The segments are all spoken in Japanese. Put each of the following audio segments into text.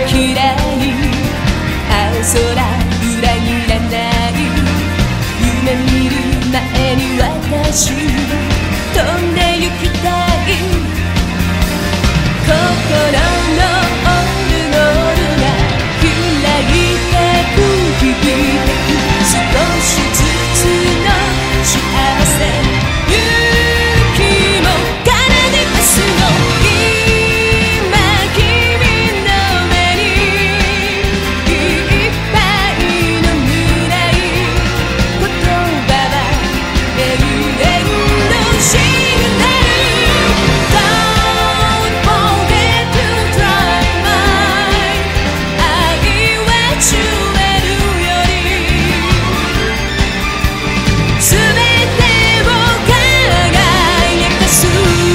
嫌い青空裏切らない夢見る前に私飛んで行きたい心のオルゴールが開いてく響いてく少しずつの幸せ雪も奏で出すの今君の目にいっぱいの未来言葉は永遠のシグナル Don't forget to try mine 愛はジュエルより全てを輝かす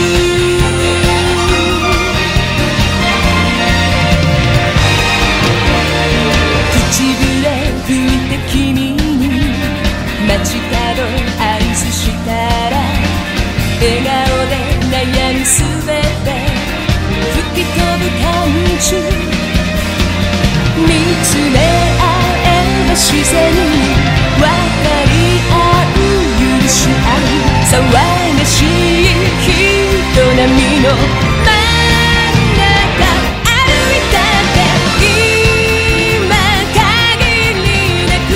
口笛吹いて君に街角合図したら笑顔で悩みすべて吹き飛ぶ感じ見つめ合えば自然に分かり合う許し合う騒がしい人波の真ん中歩いたって今限りなく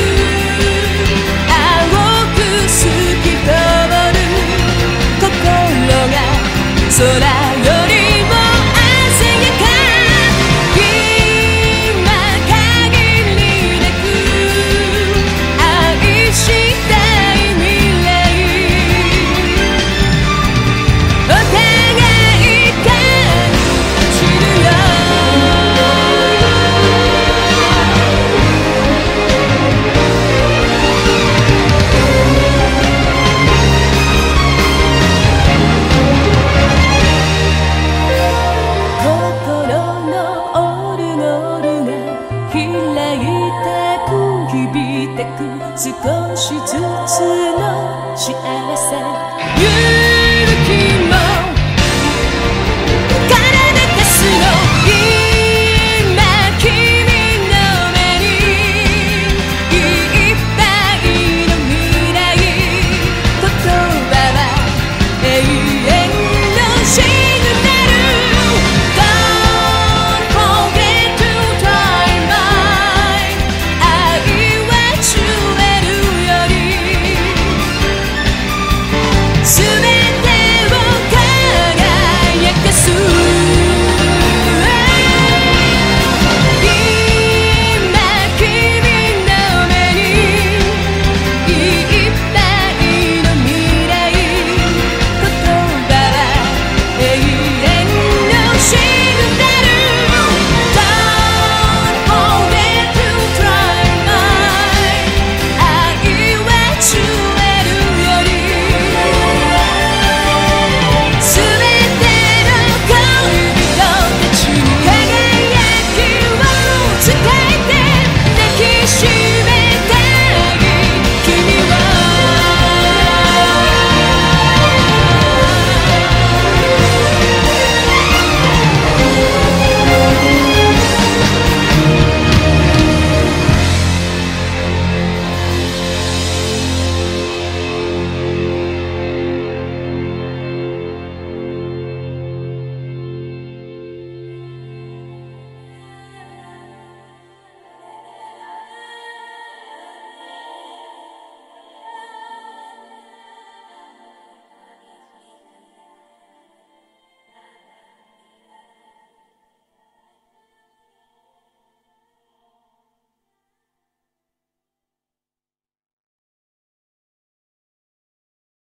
青く透き通る心が空よりも鮮やか今限りなく愛したい未来お互い感じるよ心のオルゴールが開いてく響いてく少しずつの幸せ